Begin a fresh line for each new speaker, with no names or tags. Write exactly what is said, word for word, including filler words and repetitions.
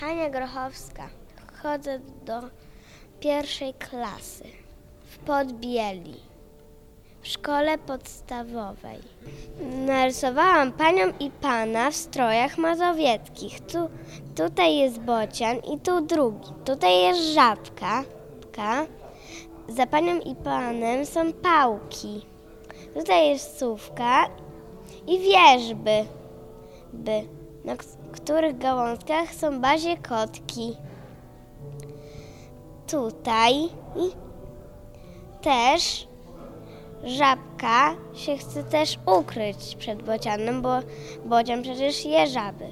Ania Grochowska. Chodzę do pierwszej klasy w Podbieli, w szkole podstawowej. Narysowałam panią i pana w strojach mazowieckich. Tu, tutaj jest bocian i tu drugi. Tutaj jest żabka. Za panią i panem są pałki. Tutaj jest sówka i wierzby, by, na których gałązkach są bazie kotki. Tutaj też żabka się chce też ukryć przed bocianem, bo bocian przecież je żaby.